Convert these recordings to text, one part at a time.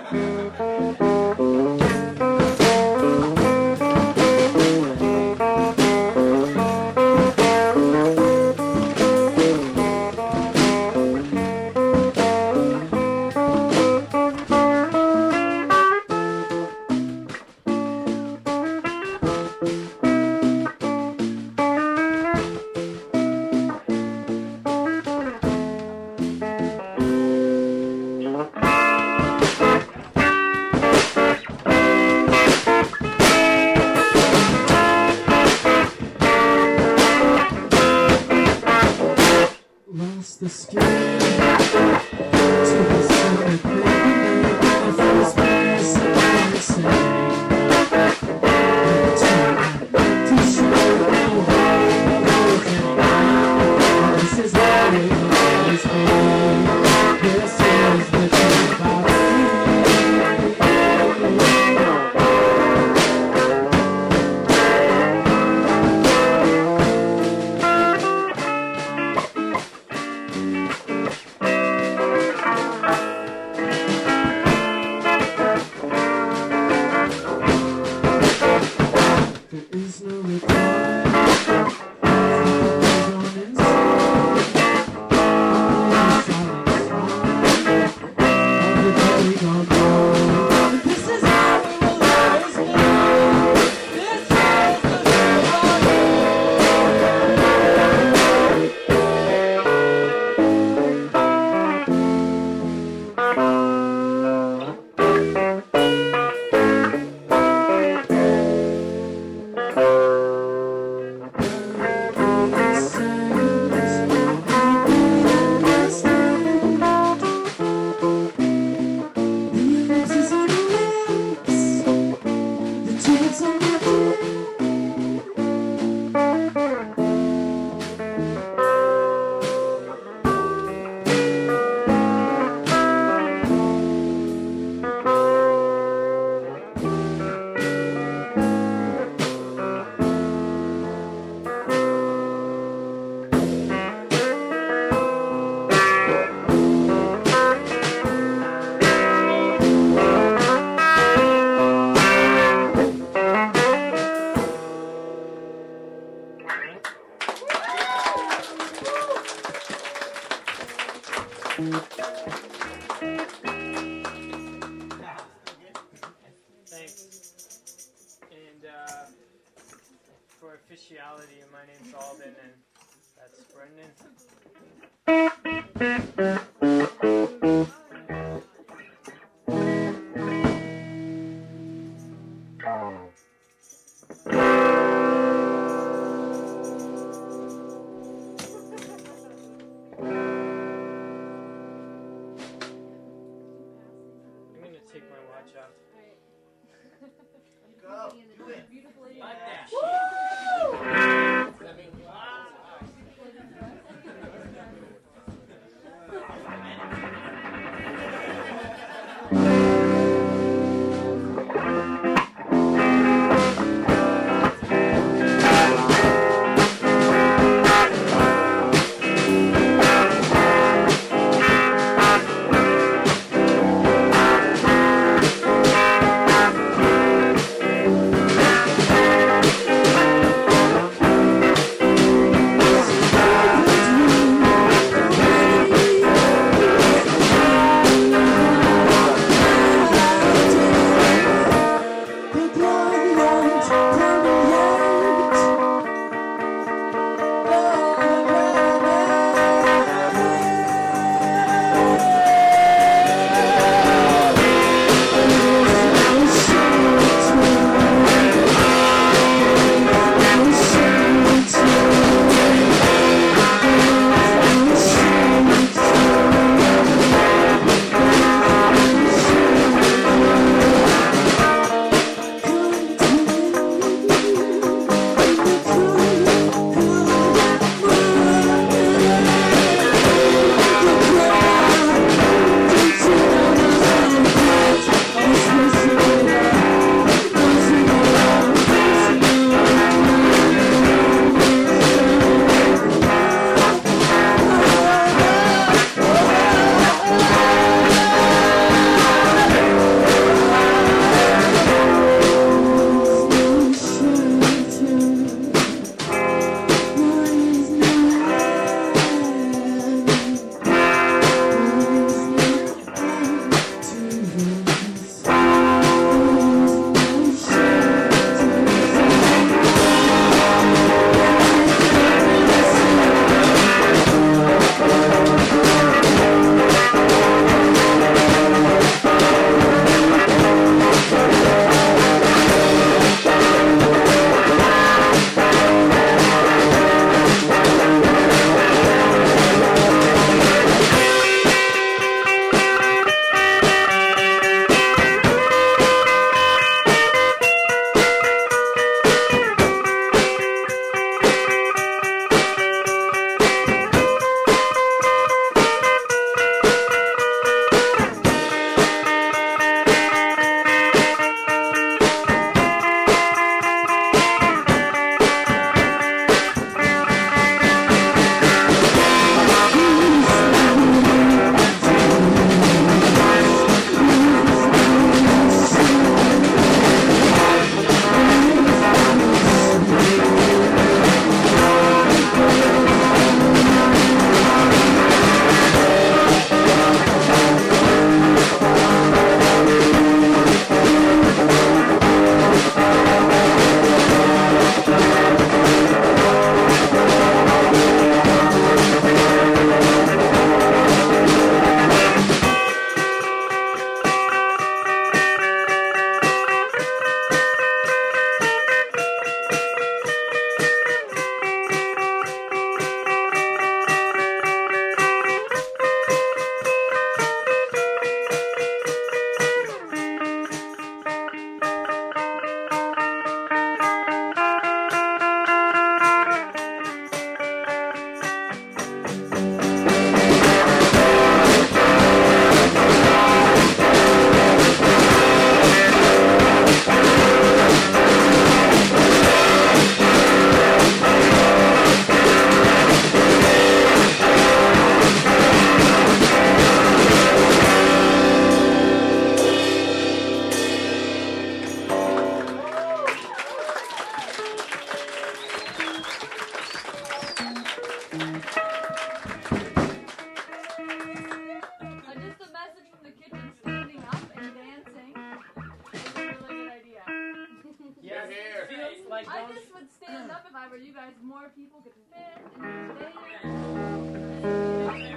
Officiality, my name's Alden, and that's Brendan. I'm gonna take my watch off. Go, do it. Like that. like I going. just would stand up if I were you guys. More people could fit and stay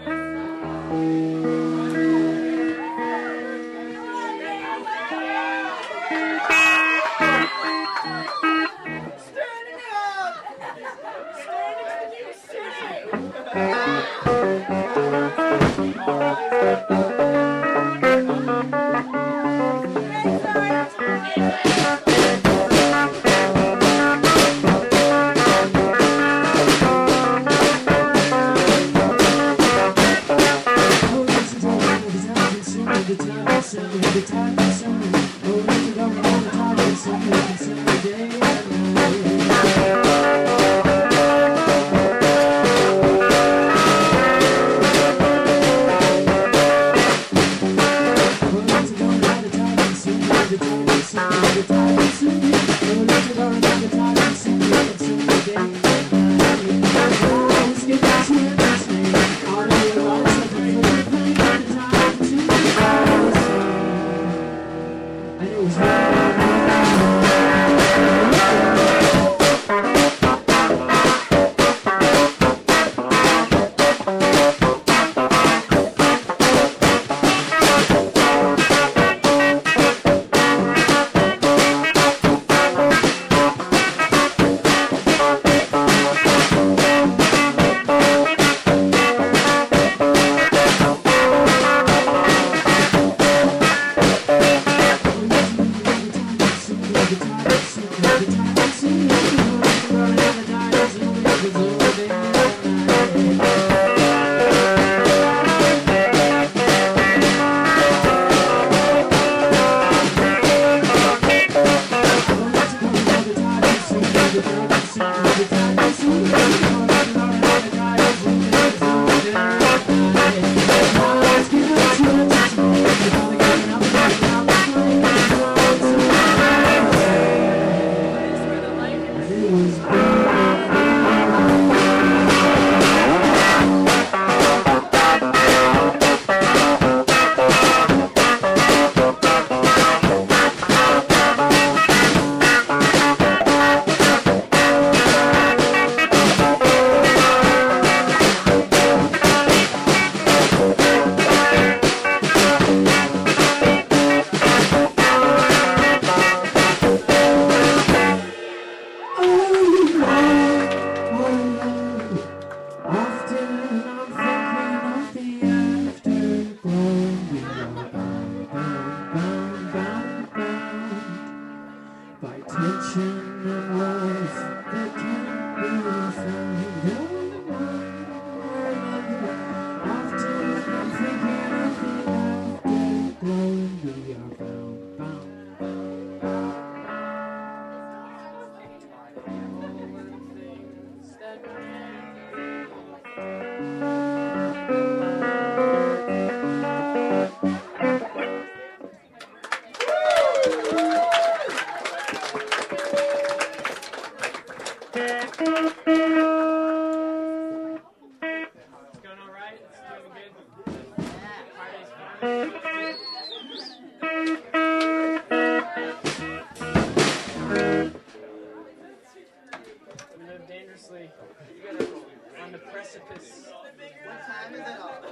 on the precipice. What time is it all?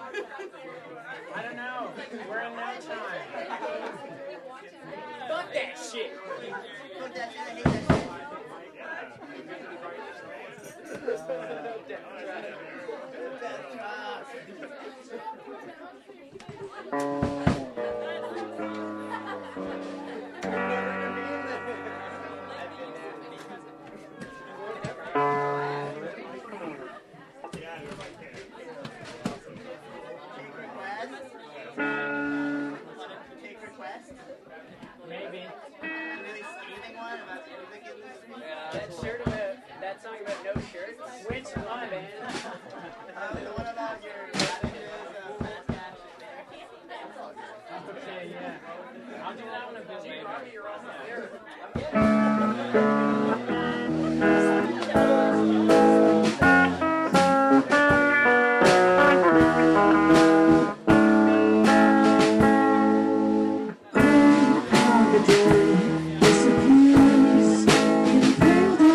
I don't know. We're in no time. Fuck that shit. Fuck that shit. I hate that shit. Maybe. Really scathing one about the music industry? That song about no shirts? Which one, man? The one about your manager's fast cash. Okay, yeah. I'll do that one a bit later. Disappears in paradise.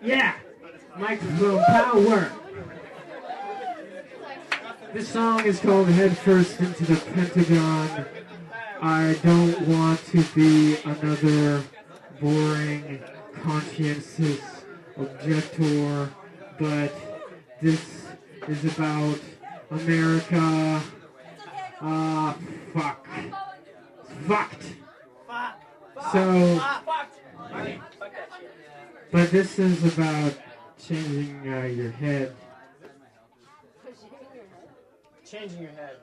Yeah, microphone power. This song is called Head First into the Pentagon. I don't want to be another boring, conscientious objector, but this is about America. Fuck. It's fucked. So, but this is about changing your head. Changing your head.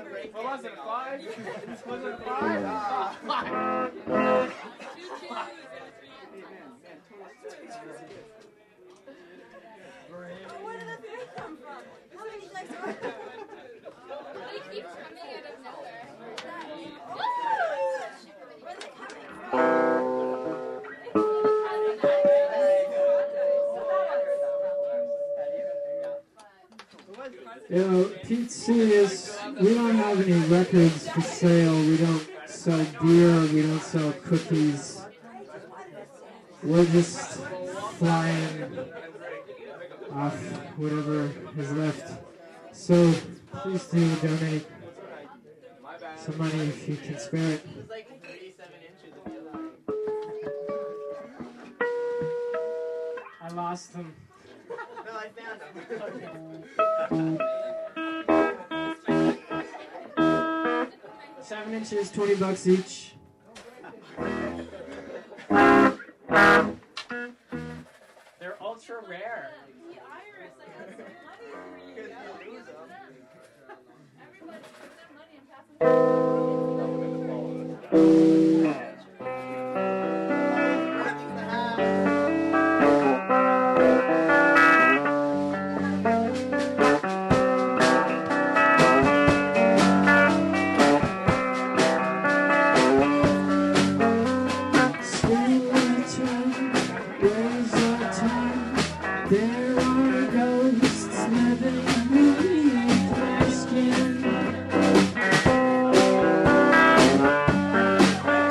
What was it, 5? Was it 5? Where did that beer come from? How many legs are there? They keep coming out of nowhere. Where are they coming from? You know, Pete C is, we don't have any records for sale. We don't sell beer. We don't sell cookies. We're just flying off whatever is left. So please do donate some money if you can spare it. It's like 37 inches of yellow. I lost them. No, I found them. 7 inches, $20 each. They're ultra rare. The Irish, I got some money for you. Everybody put their money and pass them. There are ghosts living beneath my skin.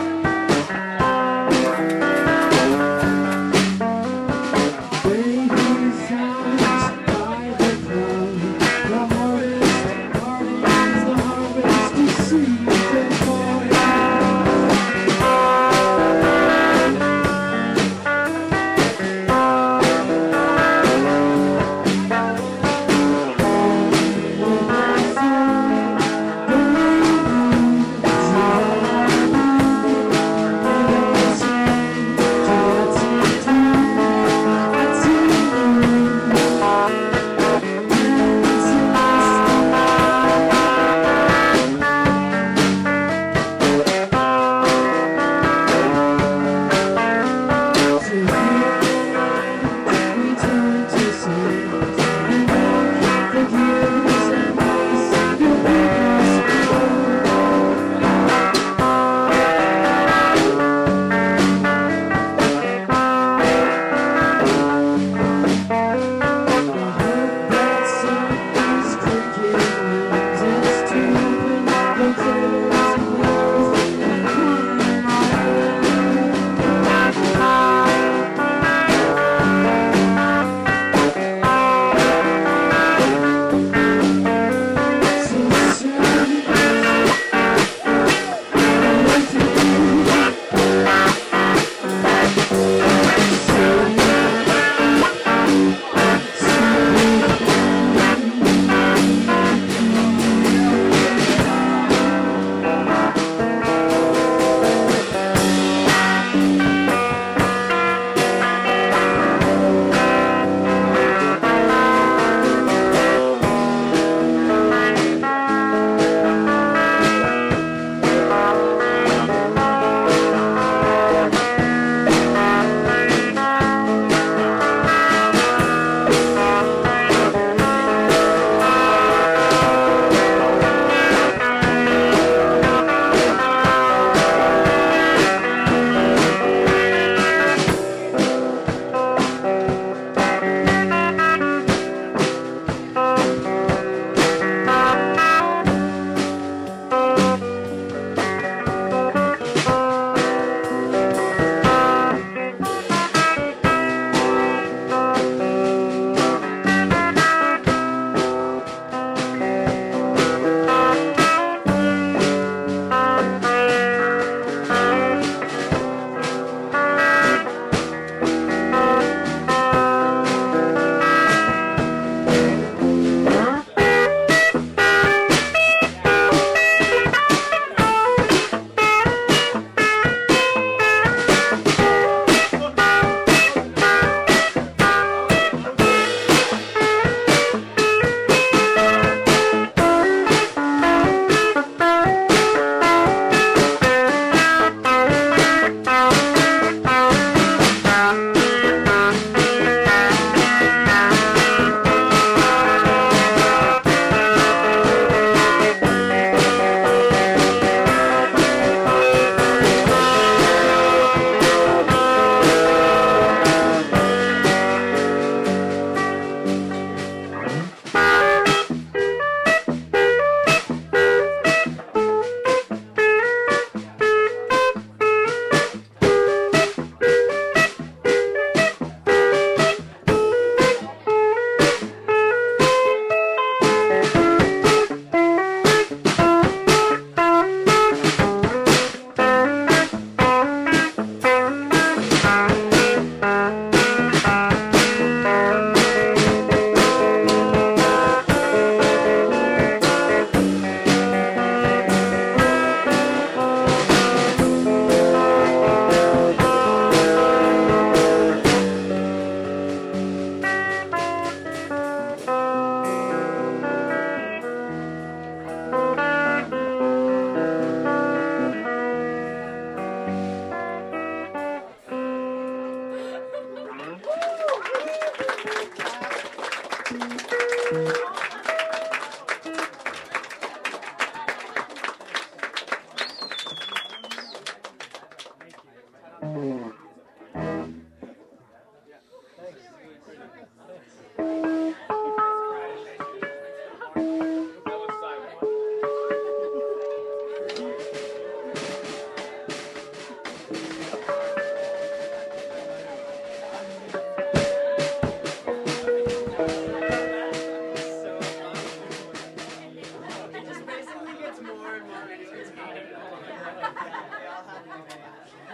It just basically gets more and more entertaining. They all have to be.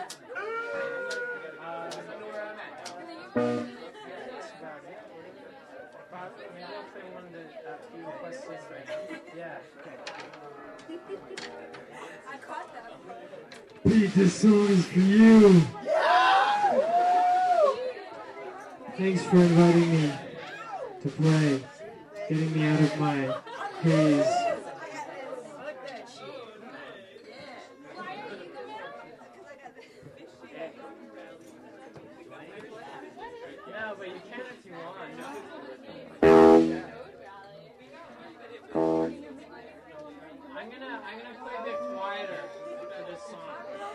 Maybe I'll play one of the few questions right now. Yeah, okay. I caught that. Pete, this song is for you. Thanks for inviting me to play, getting me out of my haze. No, but you can if you want. I'm gonna play a bit quieter for this song.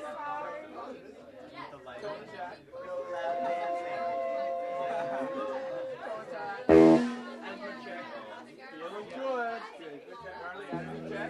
Don't Jack, go loud dancing. Feeling good. Charlie, attitude check.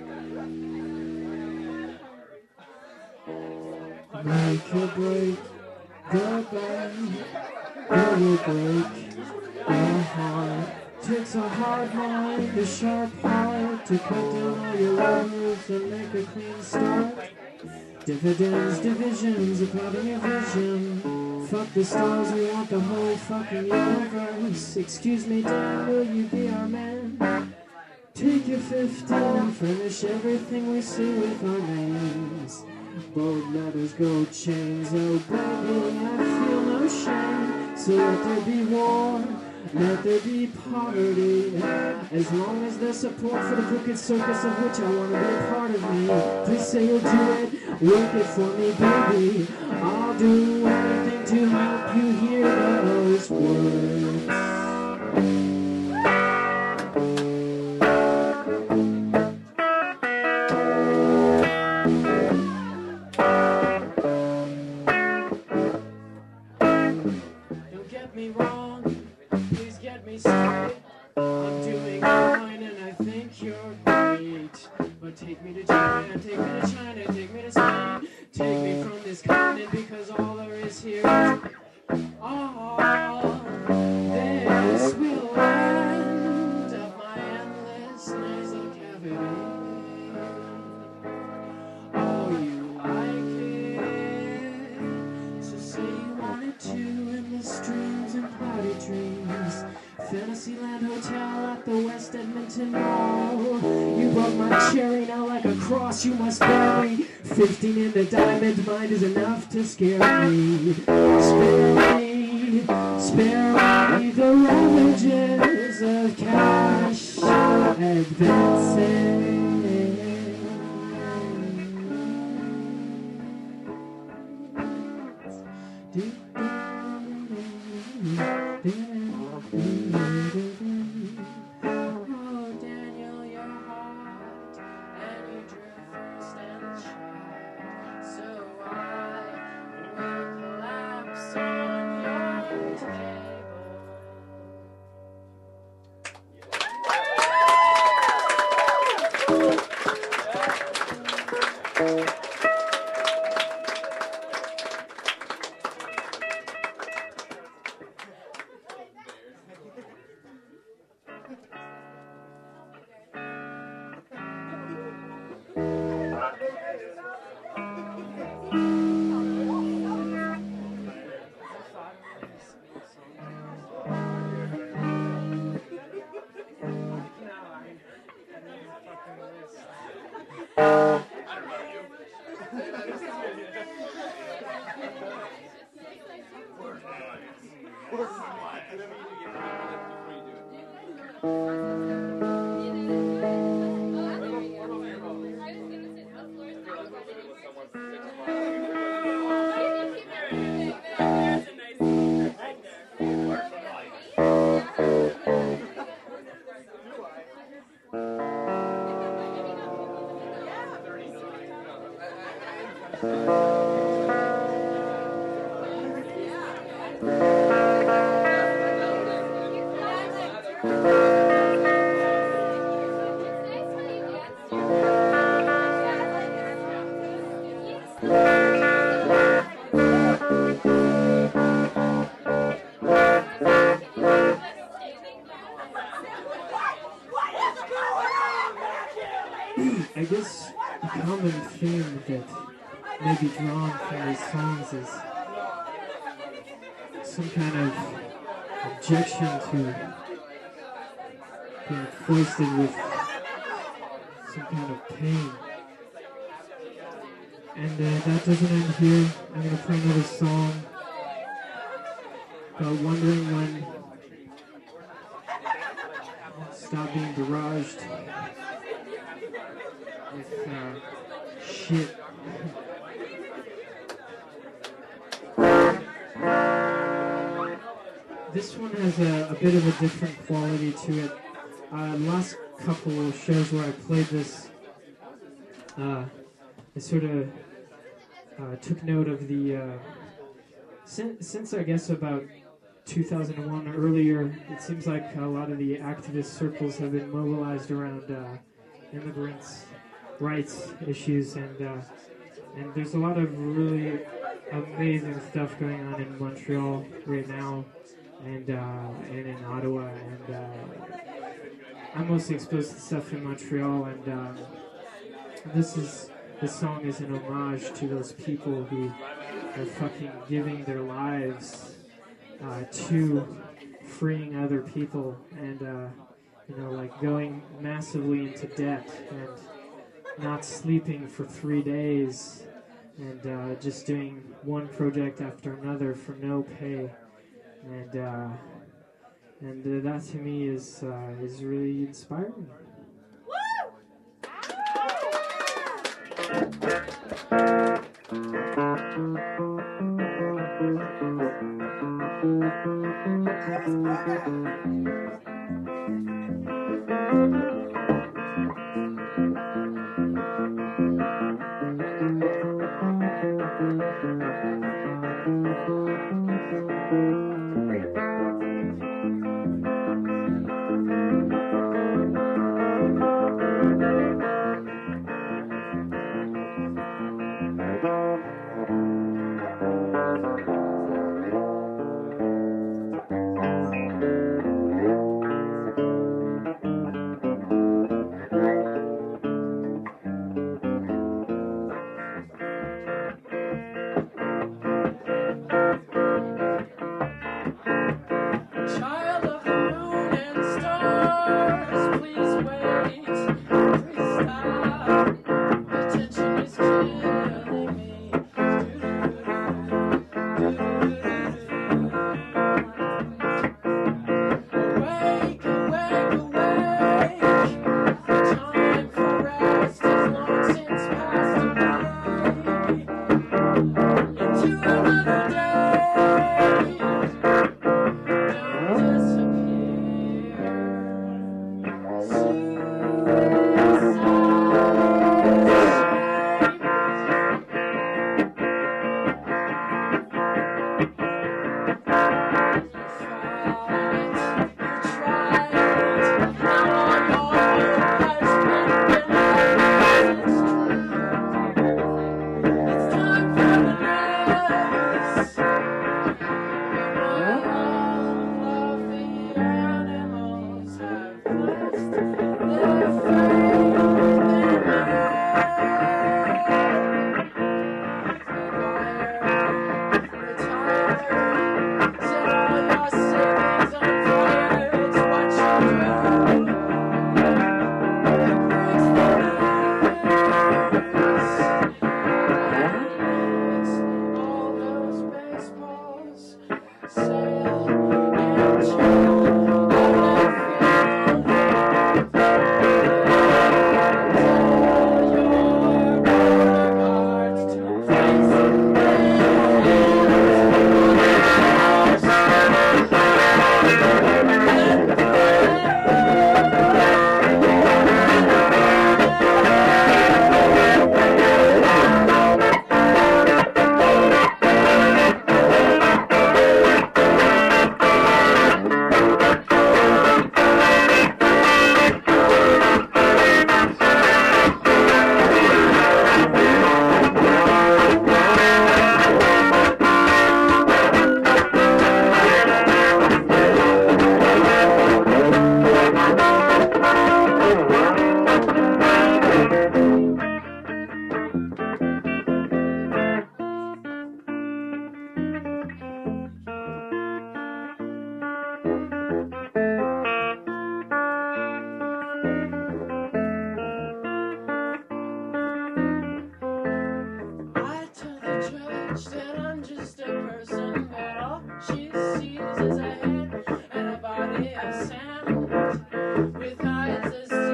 Make or break the band, it will break your heart. Takes a hard mind, a sharp heart to cut down all your lovers and make a clean start. Dividends, divisions, a part of your vision. Fuck the stars, we want the whole fucking universe. Excuse me, Dan, will you be our man? Take your 15, furnish everything we see with our names. Bold letters, gold chains, oh baby, I feel no shame. So let there be war, let there be poverty. As long as there's support for the crooked circus of which I want to be a part of me. Please say you'll do it, work it for me, baby. I'll do anything to help you hear those words. Don't get me wrong, please get me straight. I'm doing fine and I think you're great. But take me to Japan, take me to China, take me to Spain. Take me from this continent because all there is here is all this will end up my endless nasal cavity. Oh, you like it, so say you wanted to in the streams and cloudy dreams. Fantasyland Hotel at the West Edmonton Mall. You broke my cherry, now like a cross you must bury. 15 in the diamond mine is enough to scare me. Spare me the ravages of cash advances. Oh, Daniel, you're hot, and you drew first and shy, so I will collapse on your table. I guess a common theme that may be drawn from these songs is some kind of objection to being foisted with some kind of pain. And that doesn't end here. I'm going to play another song about wondering when I'll stop being barraged with shit. This one has a bit of a different quality to it. Last couple of shows where I played this, I sort of took note of the since I guess about 2001 or earlier, it seems like a lot of the activist circles have been mobilized around immigrants' rights issues, and there's a lot of really amazing stuff going on in Montreal right now, and in Ottawa, and I'm mostly exposed to stuff in Montreal, and this song is an homage to those people who are fucking giving their lives to freeing other people, and like going massively into debt and not sleeping for 3 days, and just doing one project after another for no pay, and that to me is really inspiring.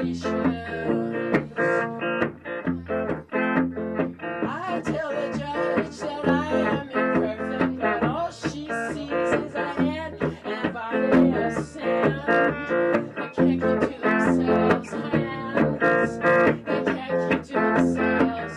I tell the judge that I am imperfect, but all she sees is a head and a body of sand. They can't keep to themselves hands. They can't keep to themselves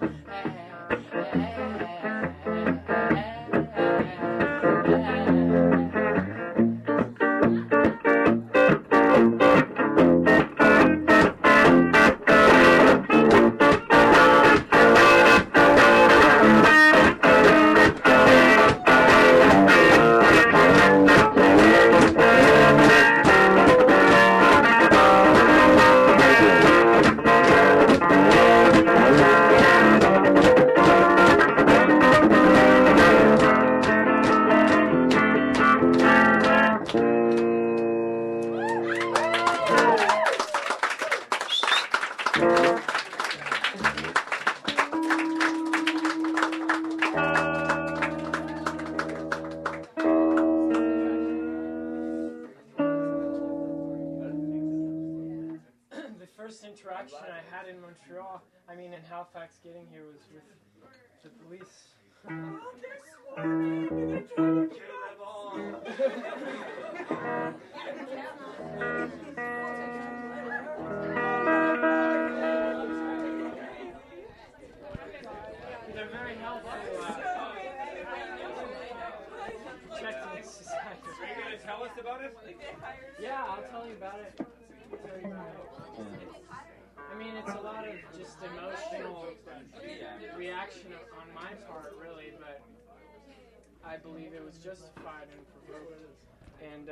interaction I had in Montreal, I mean in Halifax getting here, was with the police. They're very helpful. Protecting society. Are you going to tell us about it? Yeah, I'll tell you about it. I mean, it's a lot of just emotional reaction on my part, really, but I believe it was justified and provoked. And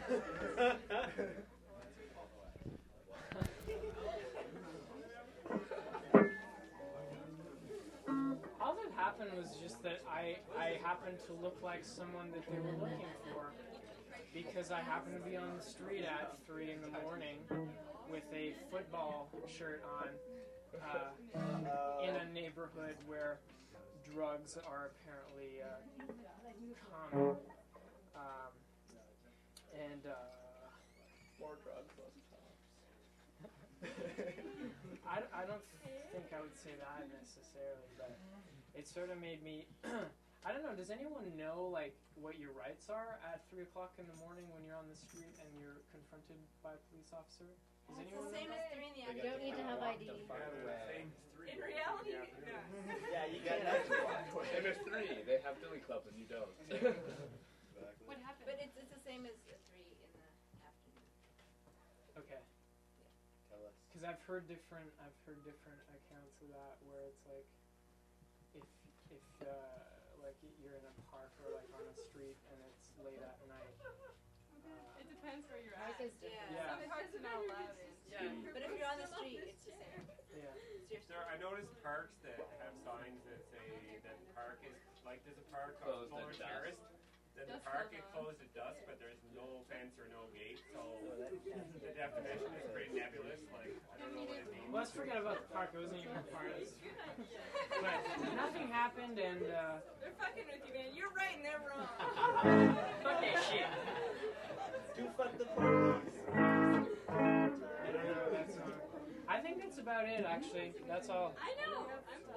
all that happened was just that I happened to look like someone that they were looking for, because I happened to be on the street at 3 in the morning with a football shirt on in a neighborhood where drugs are apparently common. More drugs, less cops. I don't think I would say that necessarily, but it sort of made me... I don't know, does anyone know, like, what your rights are at 3 o'clock in the morning when you're on the street and you're confronted by a police officer? Does anyone know Same as that? 3 in the You afternoon. don't need to have ID. In reality, no. Yeah, you got that. And there's 3. They have Billy Club and you don't. What happened? But it's the same as 3 in the afternoon. Okay. Tell us. Because I've heard different accounts of that where it's like, if like you're in a park or like on a street and it's late at night. It depends where you're at. Yeah. Some parts are not allowed in. But if you're on the street, it's the same. Yeah. I noticed parks that have signs that say that the park is, like there's a park on Closed at Fuller dusk. Terrace, that the park is closed at dusk, but there's no fence or no gate, so the definition is pretty nebulous, like, I don't know what it means. Let's forget about the park. It wasn't even a part of this. But nothing happened, and They're fucking with you, man. You're right and they're wrong. fuck that shit. Do fuck the police. I don't know that song. I think that's about it, actually. That's all. I know. I'm